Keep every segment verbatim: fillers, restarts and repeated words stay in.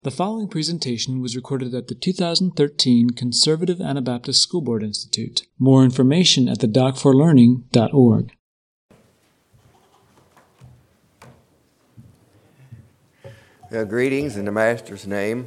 The following presentation was recorded at the two thousand thirteen Conservative Anabaptist School Board Institute. More information at the doc for learning dot org. Uh, greetings in the Master's name.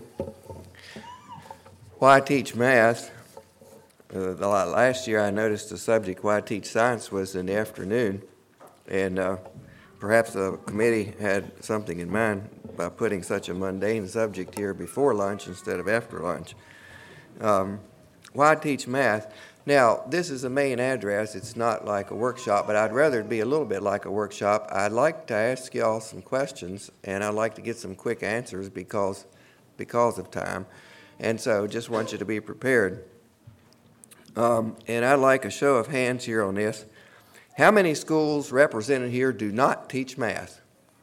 Why teach math? Uh, the, last year I noticed the subject why teach science was in the afternoon, and uh, perhaps the committee had something in mind by putting such a mundane subject here before lunch instead of after lunch. Um, why teach math? Now, this is the main address. It's not like a workshop, but I'd rather it be a little bit like a workshop. I'd like to ask y'all some questions, and I'd like to get some quick answers because, because of time. And so just want you to be prepared. Um, and I'd like a show of hands here on this. How many schools represented here do not teach math?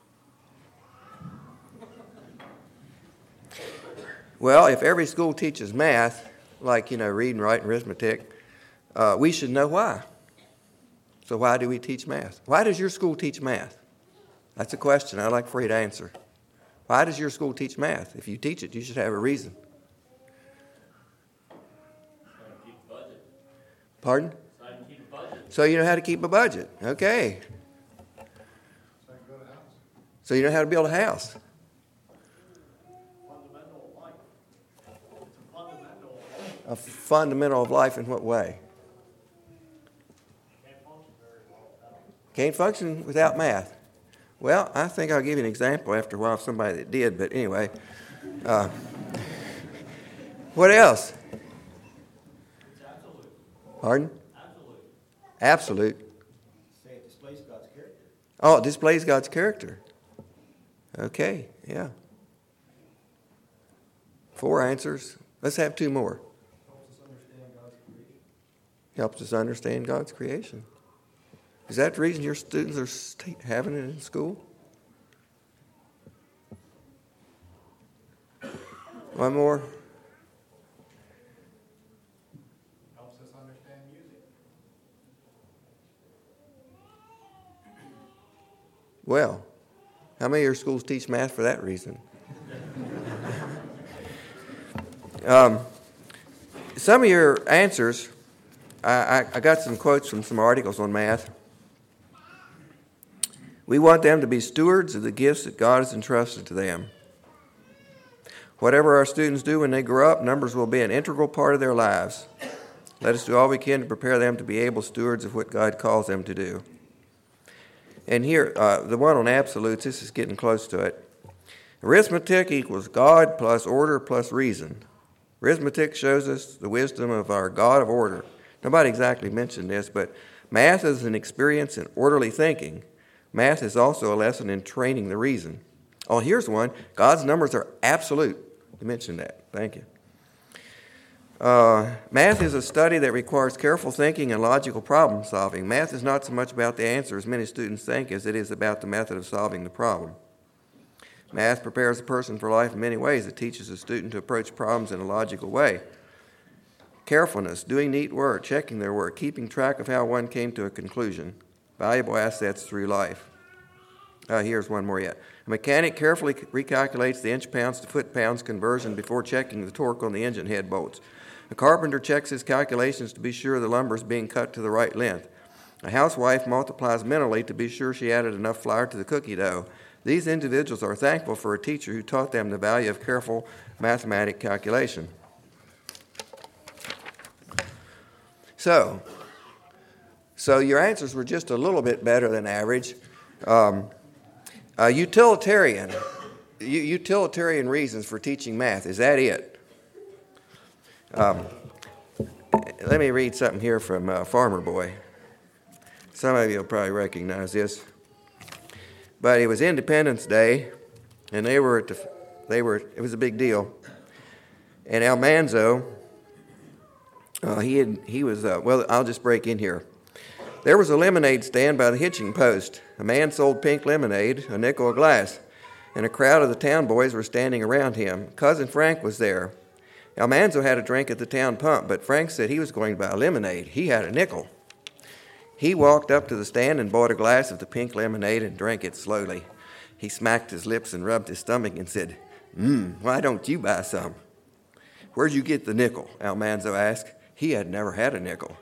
Well, if every school teaches math, like, you know, reading, writing, arithmetic, uh, we should know why. So why do we teach math? Why does your school teach math? That's a question I'd like for you to answer. Why does your school teach math? If you teach it, you should have a reason. Keep a budget. Pardon? So I can keep a budget. So you know how to keep a budget. Okay. So I can build a house. So you know how to build a house. Fundamental of life. It's a fundamental. A fundamental of life in what way? Can't function very well without it. Can't function without math. Well, I think I'll give you an example after a while of somebody that did, but anyway. Uh, what else? It's absolute. Pardon? Absolute. Absolute. Say it displays God's character. Oh, it displays God's character. Okay, yeah. Four answers. Let's have two more. Helps us understand God's creation. Helps us understand God's creation. Is that the reason your students are st- having it in school? One more. Helps us understand music. Well, how many of your schools teach math for that reason? um, some of your answers, I, I, I got some quotes from some articles on math. We want them to be stewards of the gifts that God has entrusted to them. Whatever our students do when they grow up, numbers will be an integral part of their lives. Let us do all we can to prepare them to be able stewards of what God calls them to do. And here, uh, the one on absolutes, this is getting close to it. Arithmetic equals God plus order plus reason. Arithmetic shows us the wisdom of our God of order. Nobody exactly mentioned this, but math is an experience in orderly thinking. Math is also a lesson in training the reason. Oh, here's one. God's numbers are absolute. You mentioned that. Thank you. Uh, math is a study that requires careful thinking and logical problem solving. Math is not so much about the answer, as many students think, as it is about the method of solving the problem. Math prepares a person for life in many ways. It teaches a student to approach problems in a logical way. Carefulness, doing neat work, checking their work, keeping track of how one came to a conclusion. Valuable assets through life. Uh, here's one more yet. A mechanic carefully recalculates the inch-pounds to foot-pounds conversion before checking the torque on the engine head bolts. A carpenter checks his calculations to be sure the lumber is being cut to the right length. A housewife multiplies mentally to be sure she added enough flour to the cookie dough. These individuals are thankful for a teacher who taught them the value of careful mathematic calculation. So, so your answers were just a little bit better than average. Um, uh, utilitarian, u- utilitarian reasons for teaching math, is that it? Um, let me read something here from uh, Farmer Boy. Some of you will probably recognize this. But it was Independence Day, and they were at the, they were, it was a big deal. And Almanzo, uh, he had, he was, uh, well, I'll just break in here. There was a lemonade stand by the hitching post. A man sold pink lemonade, a nickel a glass, and a crowd of the town boys were standing around him. Cousin Frank was there. Almanzo had a drink at the town pump, but Frank said he was going to buy lemonade. He had a nickel. He walked up to the stand and bought a glass of the pink lemonade and drank it slowly. He smacked his lips and rubbed his stomach and said, Hmm, why don't you buy some? Where'd you get the nickel? Almanzo asked. He had never had a nickel.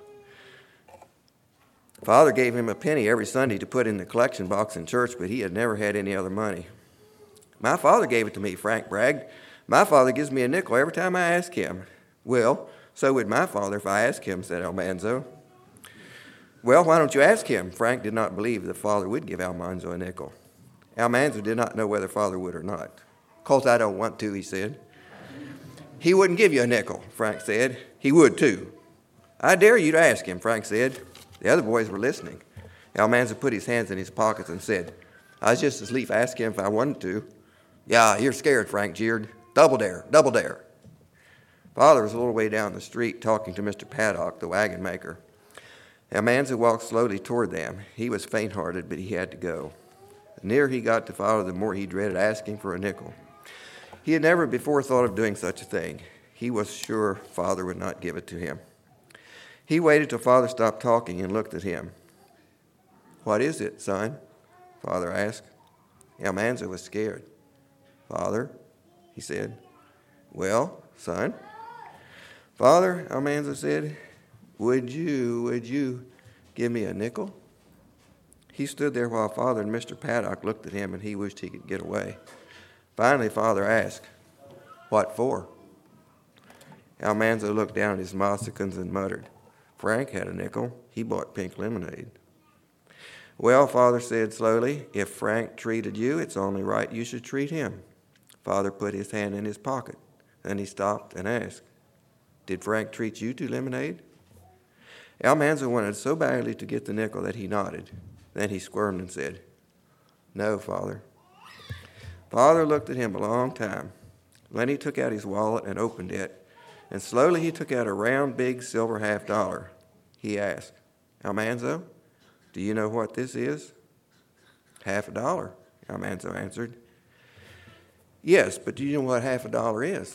Father gave him a penny every Sunday to put in the collection box in church, but he had never had any other money. My father gave it to me, Frank bragged. My father gives me a nickel every time I ask him. Well, so would my father if I asked him, said Almanzo. Well, why don't you ask him? Frank did not believe that father would give Almanzo a nickel. Almanzo did not know whether father would or not. Course I don't want to, he said. He wouldn't give you a nickel, Frank said. He would too. I dare you to ask him, Frank said. The other boys were listening. Almanzo put his hands in his pockets and said, I was just as lief ask him if I wanted to. Yeah, you're scared, Frank jeered. Double dare, double dare. Father was a little way down the street talking to Mister Paddock, the wagon maker. Almanzo walked slowly toward them. He was faint-hearted, but he had to go. The nearer he got to Father, the more he dreaded asking for a nickel. He had never before thought of doing such a thing. He was sure Father would not give it to him. He waited till Father stopped talking and looked at him. What is it, son? Father asked. Almanzo was scared. Father, he said. Well, son? Father, Almanzo said, would you, would you give me a nickel? He stood there while Father and Mister Paddock looked at him, and he wished he could get away. Finally, Father asked, what for? Almanzo looked down at his moccasins and muttered, Frank had a nickel. He bought pink lemonade. Well, Father said slowly, if Frank treated you, it's only right you should treat him. Father put his hand in his pocket. Then he stopped and asked, did Frank treat you to lemonade? Almanzo wanted so badly to get the nickel that he nodded. Then he squirmed and said, no, Father. Father looked at him a long time. Then he took out his wallet and opened it, and slowly he took out a round, big silver half dollar. He asked, Almanzo, do you know what this is? Half a dollar, Almanzo answered. Yes, but do you know what half a dollar is?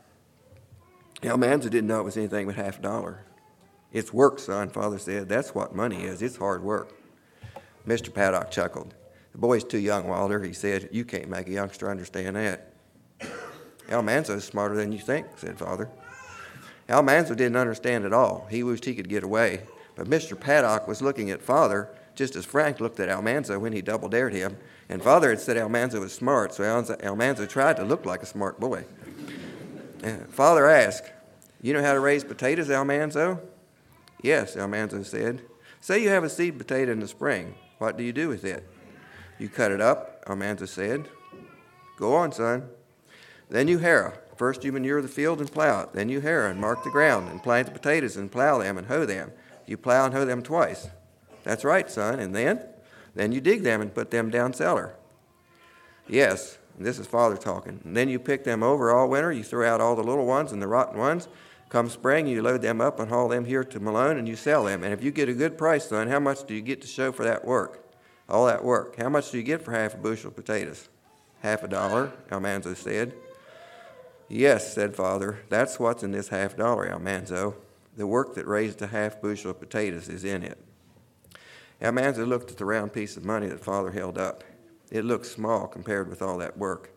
Almanzo didn't know it was anything but half a dollar. It's work, son, Father said. That's what money is. It's hard work. Mister Paddock chuckled. The boy's too young, Walter, he said. You can't make a youngster understand that. Almanzo's smarter than you think, said Father. Almanzo didn't understand at all. He wished he could get away. But Mister Paddock was looking at Father just as Frank looked at Almanzo when he double-dared him. And Father had said Almanzo was smart, so Almanzo tried to look like a smart boy. And Father asked, you know how to raise potatoes, Almanzo? Yes, Almanzo said. Say you have a seed potato in the spring. What do you do with it? You cut it up, Almanzo said. Go on, son. Then you harrow. First you manure the field and plow it. Then you harrow and mark the ground and plant the potatoes and plow them and hoe them. You plow and hoe them twice. That's right, son. And then? Then you dig them and put them down cellar. Yes, this is Father talking. And then you pick them over all winter. You throw out all the little ones and the rotten ones. Come spring, you load them up and haul them here to Malone and you sell them. And if you get a good price, son, how much do you get to show for that work? All that work. How much do you get for half a bushel of potatoes? Half a dollar, Almanzo said. Yes, said Father, that's what's in this half dollar, Almanzo. The work that raised a half bushel of potatoes is in it. Almanzo looked at the round piece of money that Father held up. It looked small compared with all that work.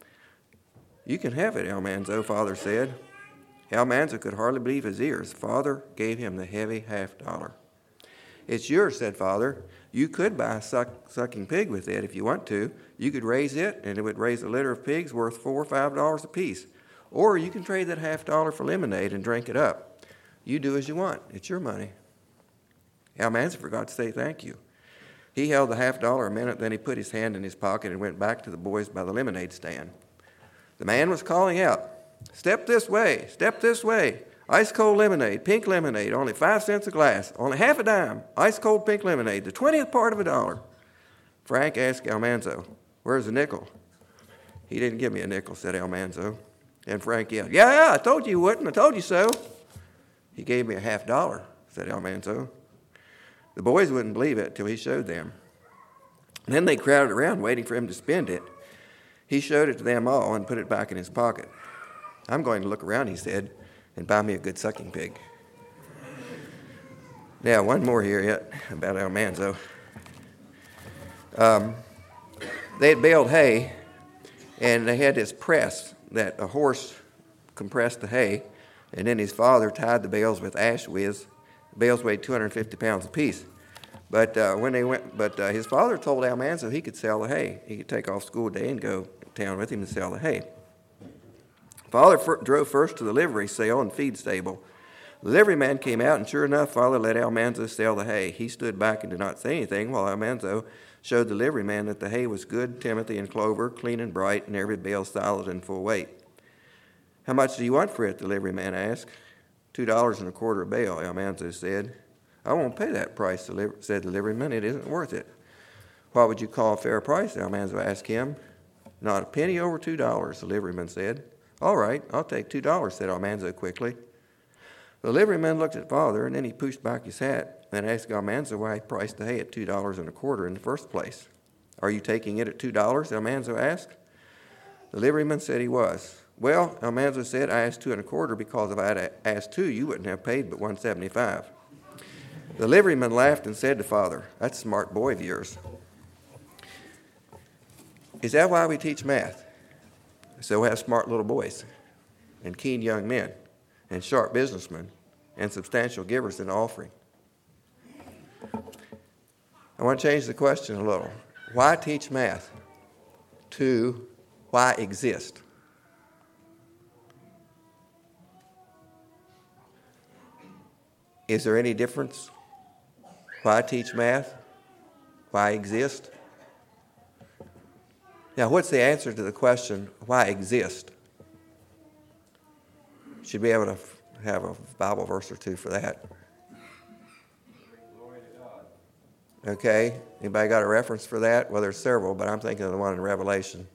You can have it, Almanzo, Father said. Almanzo could hardly believe his ears. Father gave him the heavy half dollar. It's yours, said Father. You could buy a suck, sucking pig with it if you want to. You could raise it, and it would raise a litter of pigs worth four or five dollars apiece. Or you can trade that half dollar for lemonade and drink it up. You do as you want. It's your money. Almanzo forgot to say thank you. He held the half dollar a minute, then he put his hand in his pocket and went back to the boys by the lemonade stand. The man was calling out, step this way, step this way. Ice cold lemonade, pink lemonade, only five cents a glass, only half a dime. Ice cold pink lemonade, the twentieth part of a dollar. Frank asked Almanzo, where's the nickel? He didn't give me a nickel, said Almanzo. And Frank yelled, yeah, yeah, I told you you wouldn't, I told you so. He gave me a half dollar, said Almanzo. The boys wouldn't believe it till he showed them. And then they crowded around waiting for him to spend it. He showed it to them all and put it back in his pocket. I'm going to look around, he said, and buy me a good sucking pig. Now, one more here yet about Almanzo. Um, they had baled hay, and they had this press that a horse compressed the hay, and then his father tied the bales with ash withes. The bales weighed two hundred fifty pounds apiece. But uh, when they went, but uh, his father told Almanzo he could sell the hay. He could take off school day and go to town with him and sell the hay. Father f- drove first to the livery sale and feed stable. The liveryman came out, and sure enough, Father let Almanzo sell the hay. He stood back and did not say anything, while Almanzo showed the liveryman that the hay was good timothy and clover, clean and bright, and every bale solid and full weight. How much do you want for it? The liveryman asked. Two dollars and a quarter a bale, Almanzo said. I won't pay that price, said the liveryman. It isn't worth it. What would you call a fair price? Almanzo asked him. Not a penny over two dollars, the liveryman said. All right, I'll take two dollars, said Almanzo quickly. The liveryman looked at Father, and then he pushed back his hat and asked Almanzo why he priced the hay at two dollars and a quarter in the first place. Are you taking it at two dollars? Almanzo asked. The liveryman said he was. Well, Almanzo said, I asked two and a quarter because if I had asked two, you wouldn't have paid but one seventy-five. The liveryman laughed and said to Father, that's a smart boy of yours. Is that why we teach math? So we have smart little boys and keen young men and sharp businessmen and substantial givers in the offering. I want to change the question a little. Why teach math? To why exist? Is there any difference? Why teach math? Why exist? Now, what's the answer to the question, why exist? Should be able to have a Bible verse or two for that. Glory to God. Okay, anybody got a reference for that? Well, there's several, but I'm thinking of the one in Revelation.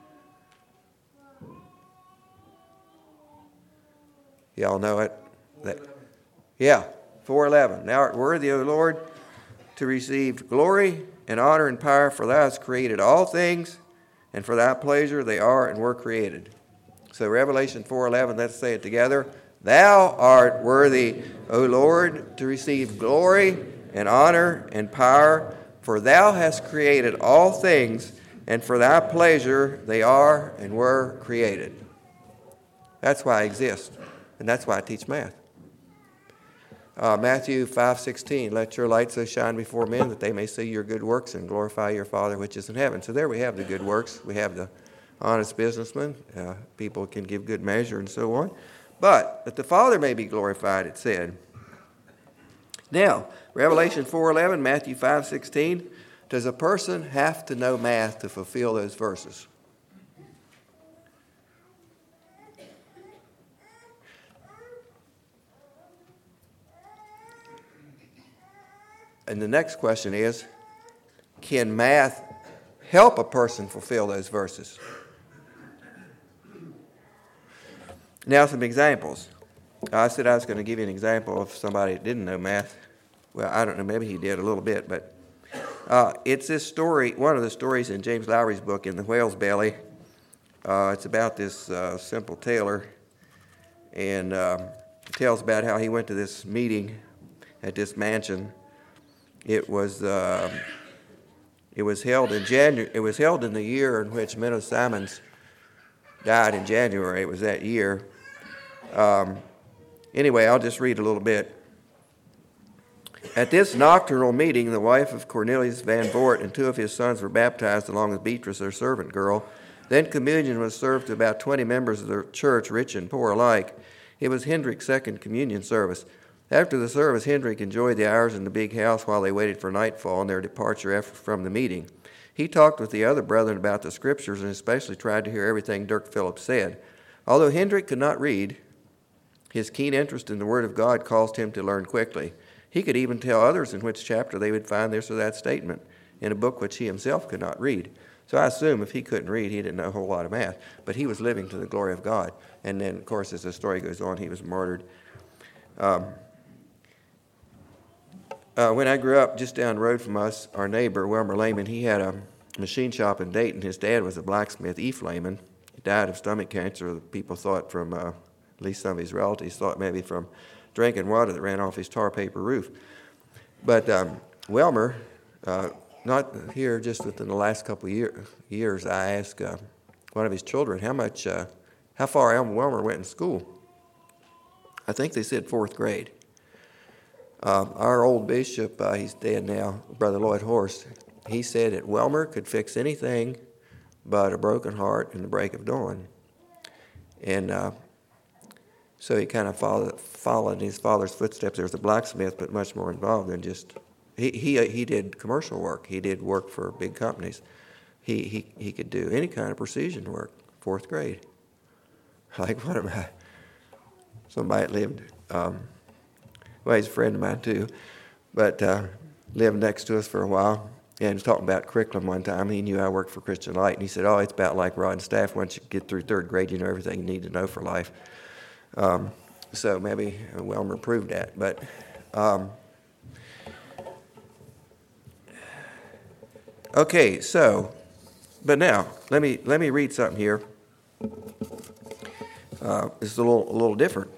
Y'all know it? That, yeah, four eleven. Thou art worthy, O Lord, to receive glory and honor and power, for thou hast created all things, and for thy pleasure they are and were created. So Revelation four eleven, let's say it together. Thou art worthy, O Lord, to receive glory and honor and power, for thou hast created all things, and for thy pleasure they are and were created. That's why I exist, and that's why I teach math. Uh, Matthew five sixteen, let your light so shine before men that they may see your good works and glorify your Father which is in heaven. So there we have the good works. We have the honest businessmen. Uh, people can give good measure and so on. But that the Father may be glorified, it said. Now, Revelation four eleven, Matthew five sixteen, does a person have to know math to fulfill those verses? And the next question is, can math help a person fulfill those verses? Now some examples. I said I was going to give you an example of somebody that didn't know math. Well, I don't know, maybe he did a little bit, but uh, it's this story, one of the stories in James Lowry's book, In the Whale's Belly. Uh, it's about this uh, simple tailor, and uh, it tells about how he went to this meeting at this mansion. It was uh, it was held in January. It was held in the year in which Menno Simons died in January. It was that year. Um, anyway, I'll just read a little bit. At this nocturnal meeting, the wife of Cornelius Van Voort and two of his sons were baptized, along with Beatrice, their servant girl. Then communion was served to about twenty members of the church, rich and poor alike. It was Hendrick's second communion service. After the service, Hendrick enjoyed the hours in the big house while they waited for nightfall and their departure from the meeting. He talked with the other brethren about the Scriptures and especially tried to hear everything Dirk Phillips said. Although Hendrick could not read, his keen interest in the Word of God caused him to learn quickly. He could even tell others in which chapter they would find this or that statement in a book which he himself could not read. So I assume if he couldn't read, he didn't know a whole lot of math. But he was living to the glory of God. And then, of course, as the story goes on, he was murdered. Um, Uh, when I grew up just down the road from us, our neighbor, Wilmer Lehman, he had a machine shop in Dayton. His dad was a blacksmith, Eph Lehman. He died of stomach cancer. People thought from, uh, at least some of his relatives thought maybe from drinking water that ran off his tar paper roof. But um, Wilmer, uh, not here, just within the last couple of year, years, I asked uh, one of his children, how much uh, how far Elmer Welmer went in school. I think they said fourth grade. Uh, our old bishop, uh, he's dead now, Brother Lloyd Horst, he said that Welmer could fix anything but a broken heart and the break of dawn. And uh, so he kind of followed, followed in his father's footsteps. There was a blacksmith, but much more involved than just, he, he, he did commercial work. He did work for big companies. He, he, he could do any kind of precision work, fourth grade. Like, what am I? Somebody that lived, um, well, he's a friend of mine too, but uh, lived next to us for a while, and was talking about curriculum one time. He knew I worked for Christian Light, and he said, oh, it's about like Rod and Staff. Once you get through third grade, you know everything you need to know for life. Um, so maybe Welmer proved that. But um, okay, so, but now, let me let me read something here. Uh, it's a little, a little different.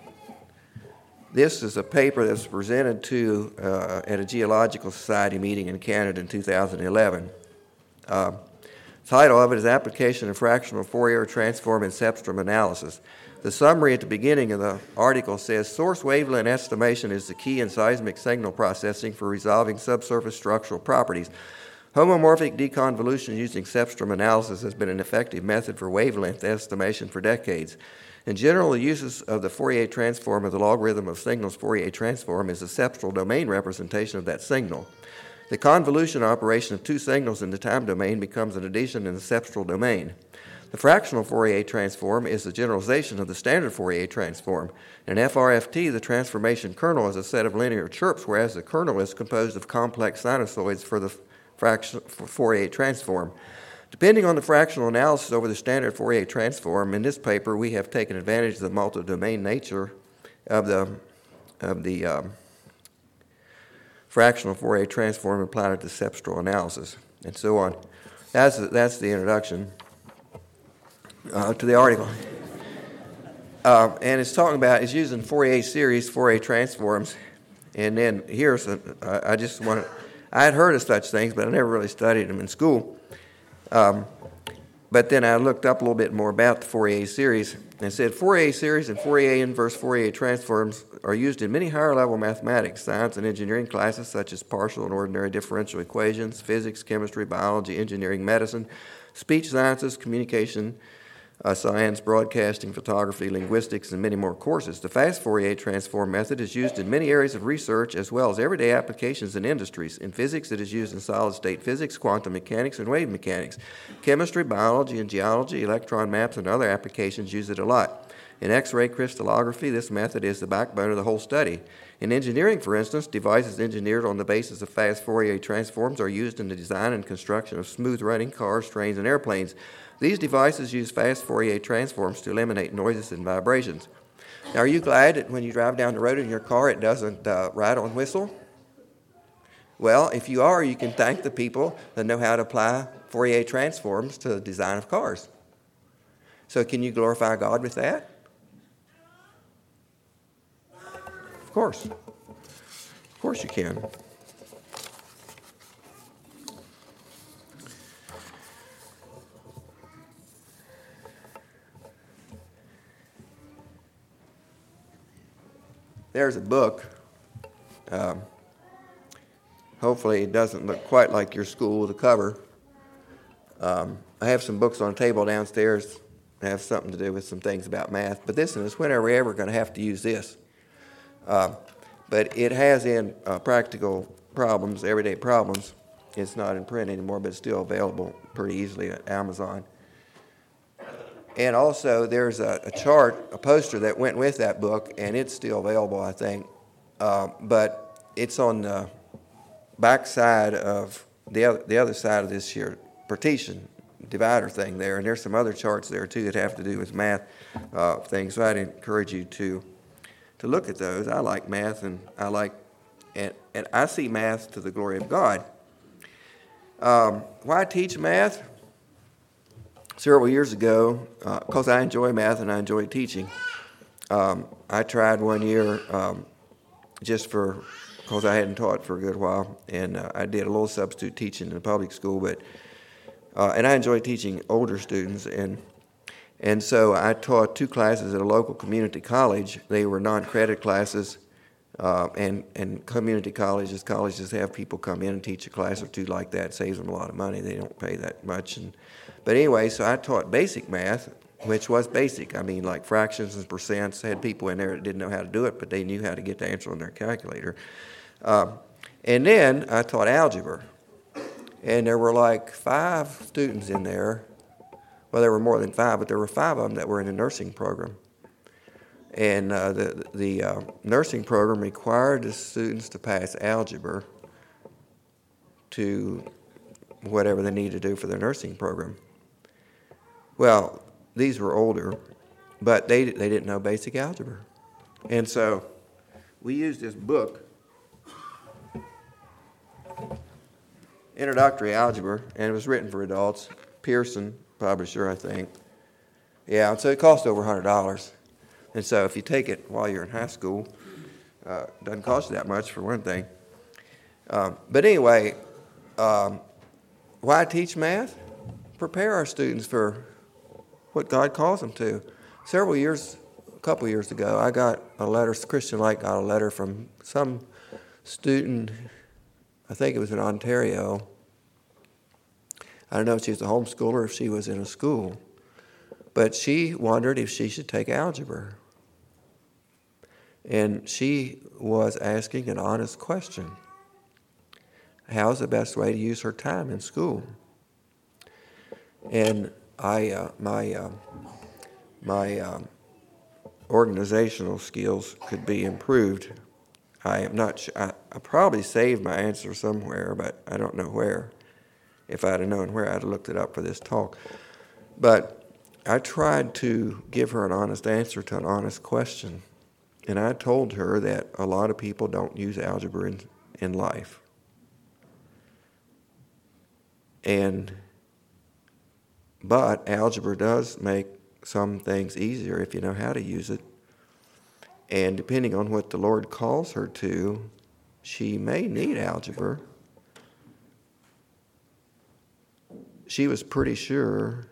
This is a paper that was presented to uh, at a Geological Society meeting in Canada in two thousand eleven. Uh, the title of it is Application of Fractional Fourier Transform in Cepstrum Analysis. The summary at the beginning of the article says, source wavelength estimation is the key in seismic signal processing for resolving subsurface structural properties. Homomorphic deconvolution using Cepstrum analysis has been an effective method for wavelength estimation for decades. In general, the uses of the Fourier transform of the logarithm of signals Fourier transform is a cepstral domain representation of that signal. The convolution operation of two signals in the time domain becomes an addition in the cepstral domain. The fractional Fourier transform is the generalization of the standard Fourier transform. In F R F T, the transformation kernel is a set of linear chirps, whereas the kernel is composed of complex sinusoids for the fraction, for Fourier transform. Depending on the fractional analysis over the standard Fourier transform, in this paper we have taken advantage of the multi-domain nature of the, of the um, fractional Fourier transform and applied it to cepstral analysis, and so on. That's, that's the introduction uh, to the article. Uh, and it's talking about, it's using Fourier series, Fourier transforms, and then here's, a, I just want to, I had heard of such things, but I never really studied them in school. Um, but then I looked up a little bit more about the Fourier series, and it said Fourier series and Fourier inverse Fourier transforms are used in many higher-level mathematics, science, and engineering classes such as partial and ordinary differential equations, physics, chemistry, biology, engineering, medicine, speech sciences, communication, uh, science, broadcasting, photography, linguistics, and many more courses. The fast Fourier transform method is used in many areas of research as well as everyday applications in industries. In physics, it is used in solid-state physics, quantum mechanics, and wave mechanics. Chemistry, biology, and geology, electron maps, and other applications use it a lot. In X-ray crystallography, this method is the backbone of the whole study. In engineering, for instance, devices engineered on the basis of fast Fourier transforms are used in the design and construction of smooth-running cars, trains, and airplanes. These devices use fast Fourier transforms to eliminate noises and vibrations. Now, are you glad that when you drive down the road in your car, it doesn't uh, rattle and whistle? Well, if you are, you can thank the people that know how to apply Fourier transforms to the design of cars. So can you glorify God with that? Of course. Of course you can. There's a book. Um, hopefully it doesn't look quite like your school with a cover. Um, I have some books on a table downstairs that have something to do with some things about math. But this is when are we ever going to have to use this? Uh, but it has in uh, practical problems, everyday problems. It's not in print anymore, but it's still available pretty easily at Amazon. And also, there's a, a chart, a poster that went with that book, and it's still available, I think. Uh, but it's on the back side of the other, the other side of this here partition divider thing there. And there's some other charts there, too, that have to do with math uh, things. So I'd encourage you to to look at those. I like math, and I like, and, and I see math to the glory of God. Um, why teach math? Several years ago, because uh, I enjoy math and I enjoy teaching, um, I tried one year um, just for, because I hadn't taught for a good while, and uh, I did a little substitute teaching in a public school, but uh, and I enjoy teaching older students, and And so I taught two classes at a local community college. They were non-credit classes, uh, and, and community colleges, colleges have people come in and teach a class or two like that. It saves them a lot of money. They don't pay that much. And, but anyway, so I taught basic math, which was basic. I mean, like fractions and percents. I had people in there that didn't know how to do it, but they knew how to get the answer on their calculator. Um, and then I taught algebra. And there were like five students in there. Well, there were more than five, but there were five of them that were in the nursing program. And uh, the, the uh, nursing program required the students to pass algebra to whatever they needed to do for their nursing program. Well, these were older, but they, they didn't know basic algebra. And so we used this book, Introductory Algebra, and it was written for adults. Pearson publisher, I think. Yeah, and so it cost over one hundred dollars. And so if you take it while you're in high school, uh, it doesn't cost you that much for one thing. Um, but anyway, um, why teach math? Prepare our students for what God calls them to. Several years, a couple years ago, I got a letter, Christian Light got a letter from some student, I think it was in Ontario. I don't know if she was a homeschooler or if she was in a school, but she wondered if she should take algebra. And she was asking an honest question. How's the best way to use her time in school? And I, uh, my, uh, my um, organizational skills could be improved. I am not sure. I, I probably saved my answer somewhere, but I don't know where. If I'd have known where, I'd have looked it up for this talk. But I tried to give her an honest answer to an honest question. And I told her that a lot of people don't use algebra in, in life. And, but algebra does make some things easier if you know how to use it. And depending on what the Lord calls her to, she may need algebra. She was pretty sure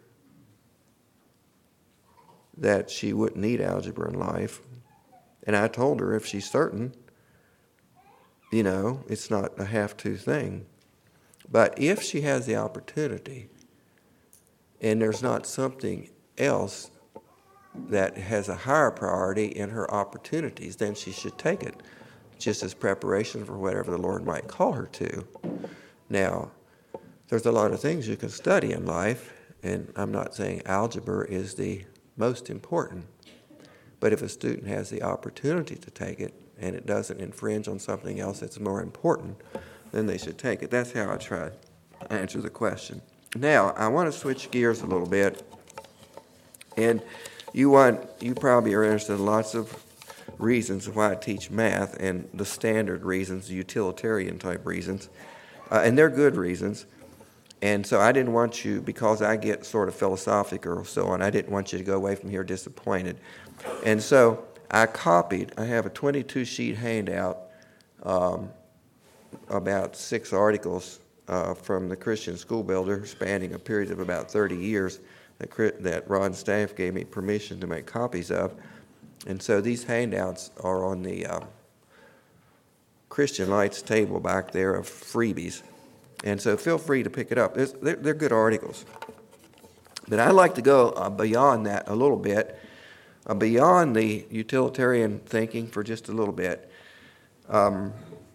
that she wouldn't need algebra in life. And I told her if she's certain, you know, it's not a have-to thing. But if she has the opportunity and there's not something else that has a higher priority in her opportunities, then she should take it, just as preparation for whatever the Lord might call her to. Now, there's a lot of things you can study in life, and I'm not saying algebra is the most important. But if a student has the opportunity to take it, and it doesn't infringe on something else that's more important, then they should take it. That's how I try to answer the question. Now, I want to switch gears a little bit. And you want, you probably are interested in lots of reasons why I teach math, and the standard reasons, the utilitarian type reasons. Uh, and they're good reasons. And so I didn't want you, because I get sort of philosophical or so on, I didn't want you to go away from here disappointed. And so I copied, I have a twenty-two sheet handout, um, about six articles uh, from the Christian School Builder, spanning a period of about thirty years, that, that Rod and staff gave me permission to make copies of. And so these handouts are on the uh, Christian Light's table back there of freebies. And so feel free to pick it up. They're, they're good articles. But I'd like to go uh, beyond that a little bit, uh, beyond the utilitarian thinking for just a little bit. Um,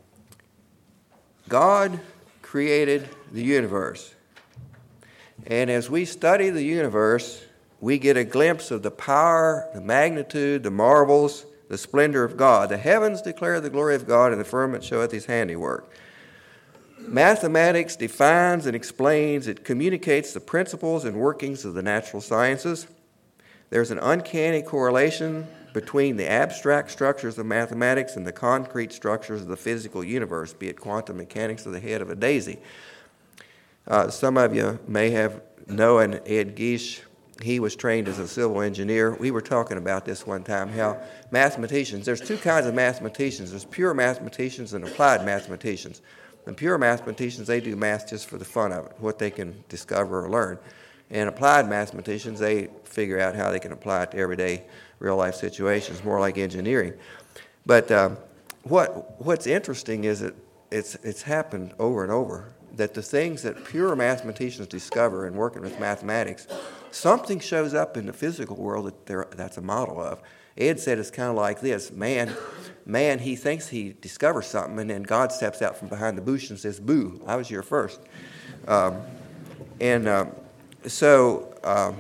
God created the universe. And as we study the universe, we get a glimpse of the power, the magnitude, the marvels, the splendor of God. The heavens declare the glory of God, and the firmament showeth his handiwork. Mathematics defines and explains, it communicates the principles and workings of the natural sciences. There's an uncanny correlation between the abstract structures of mathematics and the concrete structures of the physical universe, be it quantum mechanics or the head of a daisy. Uh, some of you may have known Ed Geesh. He was trained as a civil engineer. We were talking about this one time, how mathematicians, there's two kinds of mathematicians. There's pure mathematicians and applied mathematicians. The pure mathematicians, they do math just for the fun of it, what they can discover or learn. And applied mathematicians, they figure out how they can apply it to everyday real-life situations, more like engineering. But um, what what's interesting is that it's it's happened over and over, that the things that pure mathematicians discover in working with mathematics, something shows up in the physical world that they're, that's a model of. Ed said it's kind of like this. Man, man, he thinks he discovers something, and then God steps out from behind the bush and says, boo, I was here first. Um, and um, so... Um,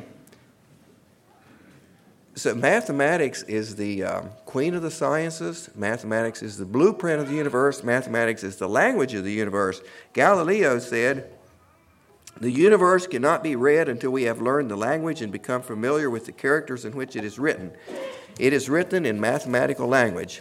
So mathematics is the um, queen of the sciences. Mathematics is the blueprint of the universe. Mathematics is the language of the universe. Galileo said, the universe cannot be read until we have learned the language and become familiar with the characters in which it is written. It is written in mathematical language.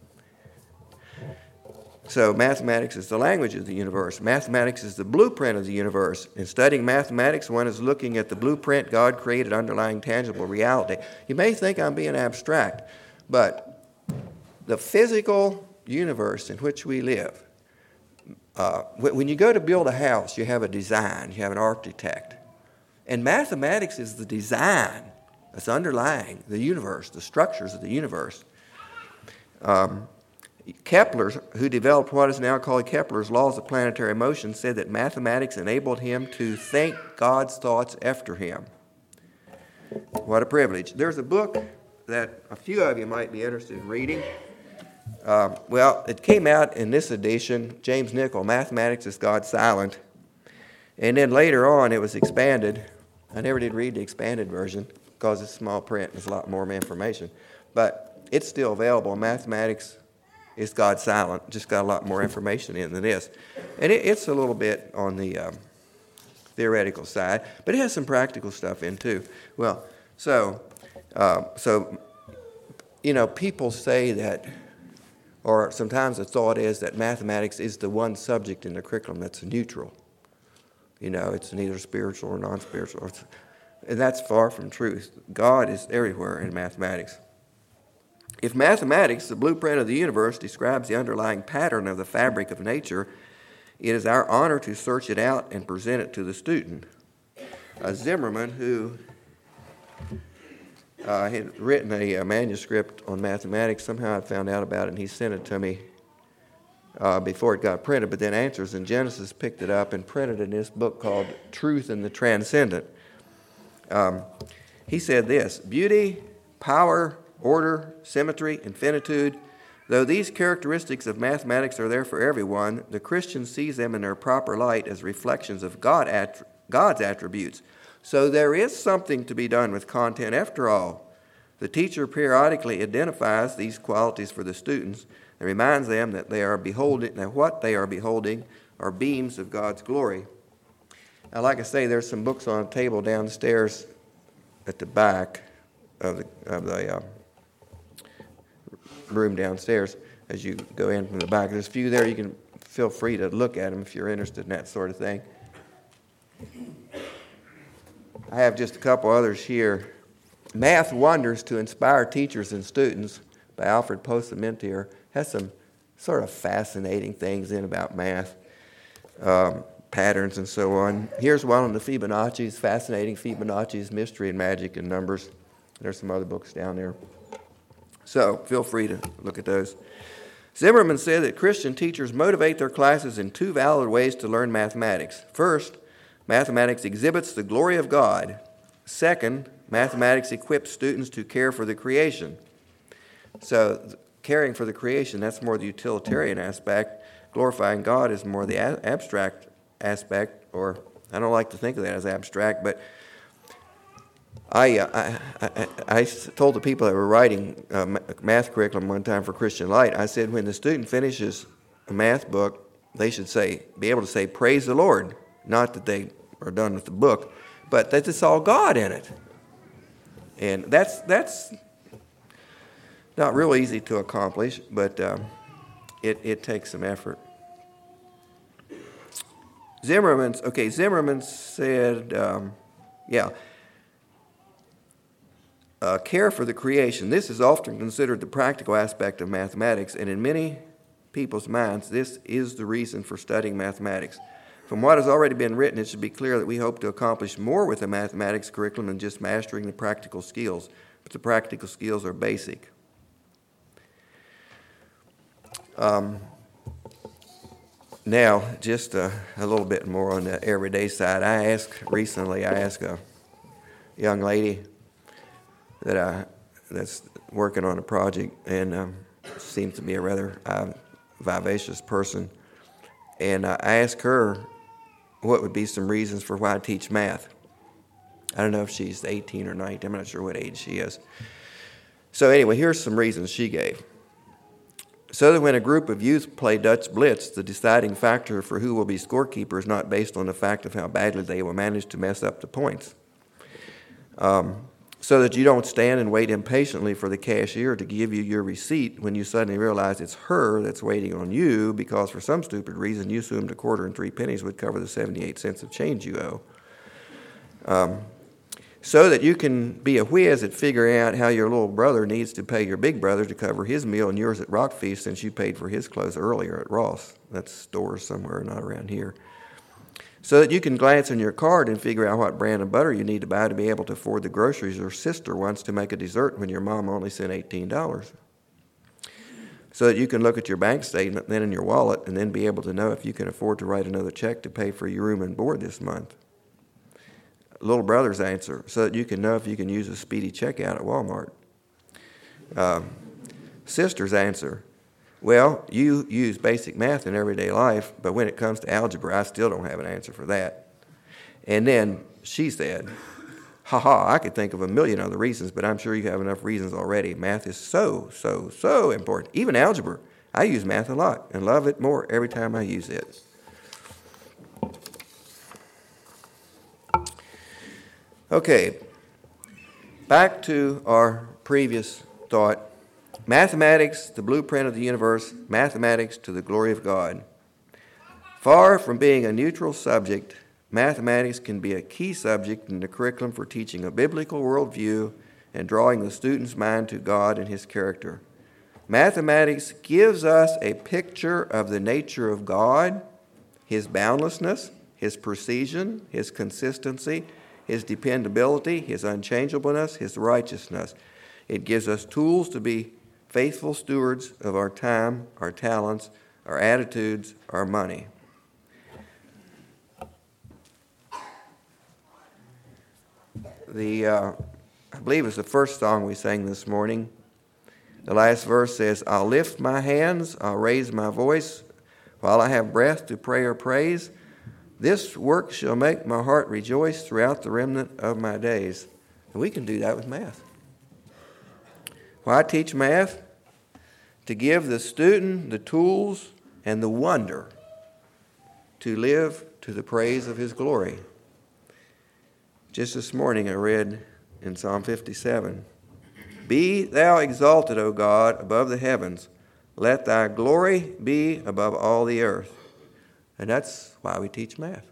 So mathematics is the language of the universe. Mathematics is the blueprint of the universe. In studying mathematics, one is looking at the blueprint God created underlying tangible reality. You may think I'm being abstract, but the physical universe in which we live, uh, when you go to build a house, you have a design, you have an architect. And mathematics is the design that's underlying the universe, the structures of the universe. Um, Kepler, who developed what is now called Kepler's laws of planetary motion, said that mathematics enabled him to think God's thoughts after him. What a privilege. There's a book that a few of you might be interested in reading. Um, well, it came out in this edition, James Nichol, Mathematics is God Silent. And then later on, it was expanded. I never did read the expanded version because it's small print and there's a lot more information. But it's still available. Mathematics is God Silent. Just got a lot more information in than this. And it, it's a little bit on the um, theoretical side, but it has some practical stuff in too. Well, so, uh, so you know, people say that, or sometimes the thought is that mathematics is the one subject in the curriculum that's neutral. You know, it's neither spiritual or non-spiritual. And that's far from truth. God is everywhere in mathematics. If mathematics, the blueprint of the universe, describes the underlying pattern of the fabric of nature, it is our honor to search it out and present it to the student. Uh, Zimmerman, who uh, had written a, a manuscript on mathematics, somehow I found out about it, and he sent it to me uh, before it got printed, but then Answers in Genesis picked it up and printed it in this book called Truth and the Transcendent. Um, he said this, beauty, power, order, symmetry, infinitude. Though these characteristics of mathematics are there for everyone, the Christian sees them in their proper light as reflections of God att- God's attributes. So there is something to be done with content after all. The teacher periodically identifies these qualities for the students and reminds them that they are beholding, that what they are beholding are beams of God's glory. Now, like I say, there's some books on a table downstairs at the back of the, of the uh, room downstairs as you go in from the back. There's a few there. You can feel free to look at them if you're interested in that sort of thing. I have just a couple others here. Math Wonders to Inspire Teachers and Students by Alfred Posamentier has some sort of fascinating things in about math, um, patterns and so on. Here's one on the Fibonacci's, fascinating Fibonacci's Mystery and Magic in Numbers. There's some other books down there. So feel free to look at those. Zimmerman said that Christian teachers motivate their classes in two valid ways to learn mathematics. First, mathematics exhibits the glory of God. Second, mathematics equips students to care for the creation. So caring for the creation, that's more the utilitarian aspect. Glorifying God is more the a- abstract aspect, or I don't like to think of that as abstract, but I, uh, I, I, I told the people that were writing a math curriculum one time for Christian Light, I said when the student finishes a math book, they should say, be able to say, praise the Lord. Not that they are done with the book, but that it's all God in it. And that's that's not real easy to accomplish, but um, it, it takes some effort. Zimmerman's, okay, Zimmerman said, um, yeah, Uh, care for the creation. This is often considered the practical aspect of mathematics, and in many people's minds, this is the reason for studying mathematics. From what has already been written, it should be clear that we hope to accomplish more with the mathematics curriculum than just mastering the practical skills, but the practical skills are basic. Um, now, just a, a little bit more on the everyday side. I asked recently, I asked a young lady that I that's working on a project, and um, seems to be a rather uh, vivacious person, and I asked her what would be some reasons for why I teach math. I don't know if she's eighteen or nineteen. I'm not sure what age she is. So anyway, here's some reasons she gave. So that when a group of youth play Dutch Blitz, the deciding factor for who will be scorekeeper is not based on the fact of how badly they will manage to mess up the points. Um, so that you don't stand and wait impatiently for the cashier to give you your receipt when you suddenly realize it's her that's waiting on you because for some stupid reason you assumed a quarter and three pennies would cover the seventy-eight cents of change you owe. Um, so that you can be a whiz at figuring out how your little brother needs to pay your big brother to cover his meal and yours at Rock Feast since you paid for his clothes earlier at Ross. That's stores somewhere, not around here. So that you can glance in your card and figure out what brand of butter you need to buy to be able to afford the groceries your sister wants to make a dessert when your mom only sent eighteen dollars. So that you can look at your bank statement, then in your wallet, and then be able to know if you can afford to write another check to pay for your room and board this month. Little brother's answer, so that you can know if you can use a speedy checkout at Walmart. Um, sister's answer, well, you use basic math in everyday life, but when it comes to algebra, I still don't have an answer for that. And then she said, ha ha, I could think of a million other reasons, but I'm sure you have enough reasons already. Math is so, so, so important. Even algebra. I use math a lot and love it more every time I use it. Okay, back to our previous thought. Mathematics, the blueprint of the universe, mathematics to the glory of God. Far from being a neutral subject, mathematics can be a key subject in the curriculum for teaching a biblical worldview and drawing the student's mind to God and his character. Mathematics gives us a picture of the nature of God, his boundlessness, his precision, his consistency, his dependability, his unchangeableness, his righteousness. It gives us tools to be faithful stewards of our time, our talents, our attitudes, our money. The, uh, I believe it's the first song we sang this morning. The last verse says, I'll lift my hands, I'll raise my voice, while I have breath to pray or praise. This work shall make my heart rejoice throughout the remnant of my days. And we can do that with math. Why teach math? To give the student the tools and the wonder to live to the praise of his glory. Just this morning I read in Psalm fifty-seven, Be thou exalted, O God, above the heavens. Let thy glory be above all the earth. And that's why we teach math.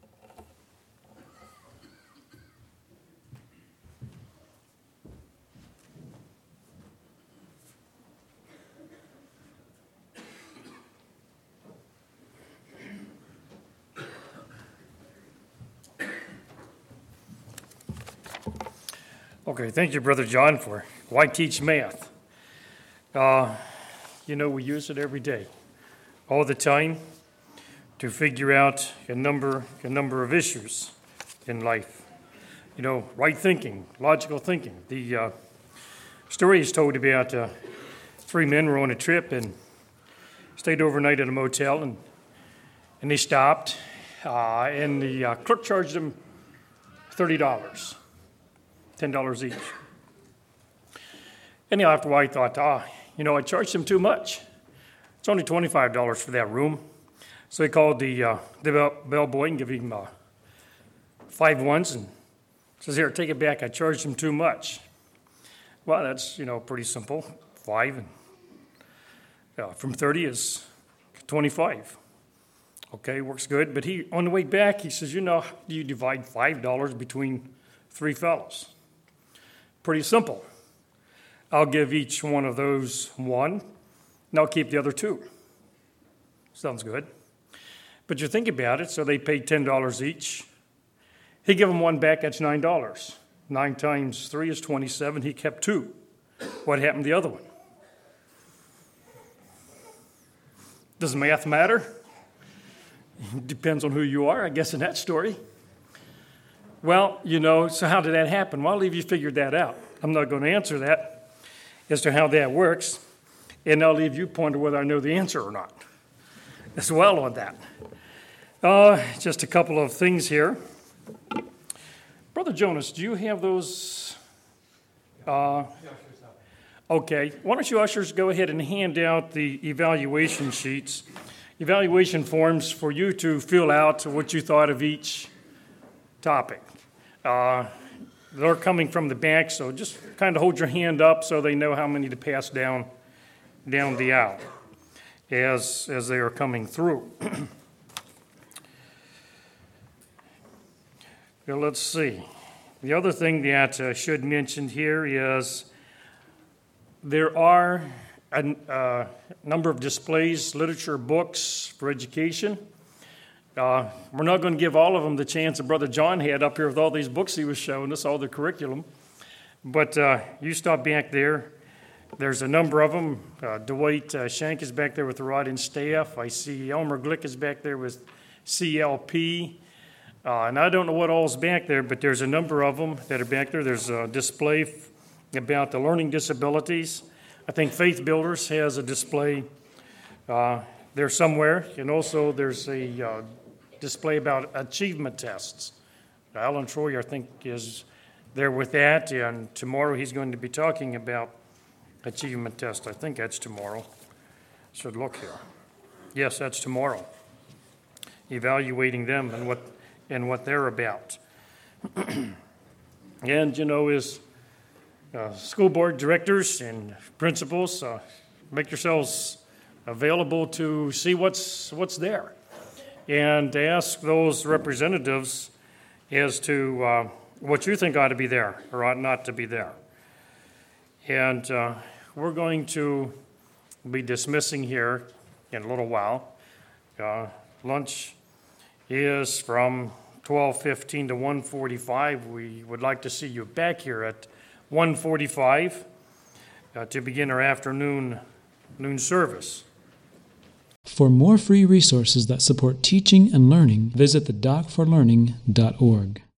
Okay, thank you, Brother John, for why teach math. Uh, you know, we use it every day, all the time, to figure out a number, a number of issues in life. You know, right thinking, logical thinking. The uh, story is told about uh, three men were on a trip and stayed overnight at a motel, and and they stopped, uh, and the uh, clerk charged them thirty dollars. ten dollars each. Anyhow, after a while, I thought, ah, you know, I charged him too much. It's only twenty-five dollars for that room. So he called the uh, the bell, bellboy and gave him uh, five ones and says, here, take it back. I charged him too much. Well, that's, you know, pretty simple. Five and uh, from thirty is twenty-five. Okay, works good. But he, on the way back, he says, you know, how do you divide five dollars between three fellows? Pretty simple. I'll give each one of those one, and I'll keep the other two. Sounds good. But you think about it, so they paid ten dollars each. He gave them one back, that's nine dollars. Nine times three is twenty-seven, he kept two. What happened to the other one? Does math matter? Depends on who you are, I guess, in that story. Well, you know, so how did that happen? Well, I'll leave you figured that out. I'm not going to answer that as to how that works, and I'll leave you ponder whether I know the answer or not as well on that. Uh, just a couple of things here. Brother Jonas, do you have those? Uh, okay, why don't you ushers go ahead and hand out the evaluation sheets, evaluation forms for you to fill out what you thought of each topic. Uh, they're coming from the back, so just kind of hold your hand up so they know how many to pass down down the aisle as as they are coming through. Well, let's see. The other thing that I uh, should mention here is there are a uh, number of displays, literature, books for education. Uh, we're not going to give all of them the chance that Brother John had up here with all these books he was showing us, all the curriculum. But uh, you stop back there. There's a number of them. Uh, Dwight uh, Shank is back there with the rod and staff. I see Elmer Glick is back there with C L P. Uh, and I don't know what all's back there, but there's a number of them that are back there. There's a display f- about the learning disabilities. I think Faith Builders has a display uh, there somewhere. And also there's a uh, display about achievement tests. Alan Troy, I think, is there with that. And tomorrow he's going to be talking about achievement tests. I think that's tomorrow. Should look here. Yes, that's tomorrow. Evaluating them and what and what they're about. And, you know, as uh, school board directors and principals, uh, make yourselves available to see what's what's there and ask those representatives as to uh, what you think ought to be there or ought not to be there. And uh, we're going to be dismissing here in a little while. Uh, lunch is from twelve fifteen to one forty-five. We would like to see you back here at one forty-five uh, to begin our afternoon noon service. For more free resources that support teaching and learning, visit the doc for learning dot org.